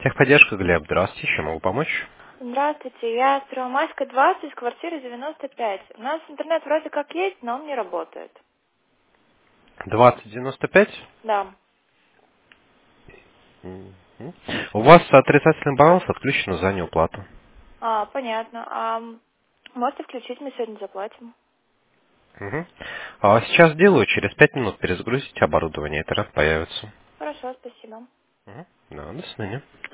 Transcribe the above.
Техподдержка, Глеб, здравствуйте, чем могу помочь? Здравствуйте, я с Первомайской 20, квартира 95. У нас интернет вроде как есть, но он не работает. 2095? Да. Мгм. У вас отрицательный баланс отключен за неуплату. Понятно. Можете включить, мы сегодня заплатим. Мгм. Сейчас делаю, через 5 минут перезагрузите оборудование, интернет появится. Хорошо, спасибо. Мгм. Да, до свидания.